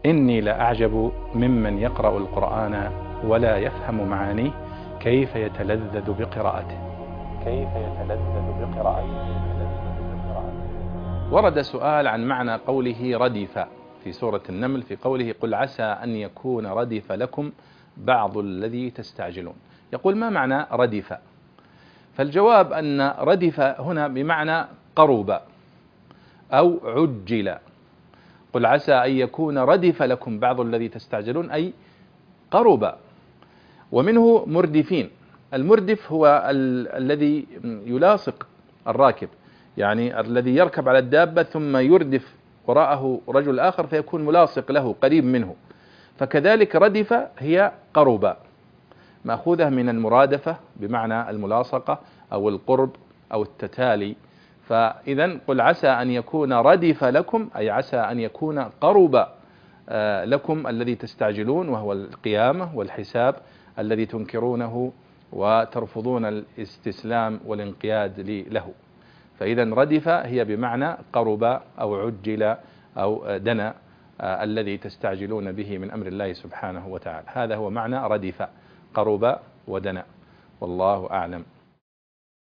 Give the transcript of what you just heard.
إني لأعجب ممن يقرأ القرآن ولا يفهم معانيه كيف يتلذذ بقراءته. ورد سؤال عن معنى قوله ردف في سورة النمل في قوله قل عسى أن يكون ردف لكم بعض الذي تستعجلون. يقول ما معنى ردف؟ فالجواب أن ردف هنا بمعنى قرب أو عجل. قل عسى أن يكون ردف لكم بعض الذي تستعجلون أي قرب. ومنه مردفين. المردف هو الذي يلاصق الراكب، يعني الذي يركب على الدابة ثم يردف وراءه رجل آخر فيكون ملاصق له قريب منه، فكذلك ردف هي قرب، مأخوذة من المرادفة بمعنى الملاصقة أو القرب أو التتالي. فإذا قل عسى أن يكون ردف لكم أي عسى أن يكون قرب لكم الذي تستعجلون، وهو القيامة والحساب الذي تنكرونه وترفضون الاستسلام والانقياد له. فإذا ردف هي بمعنى قرب أو عجل أو دنا الذي تستعجلون به من أمر الله سبحانه وتعالى. هذا هو معنى ردف، قرب ودنا، والله أعلم.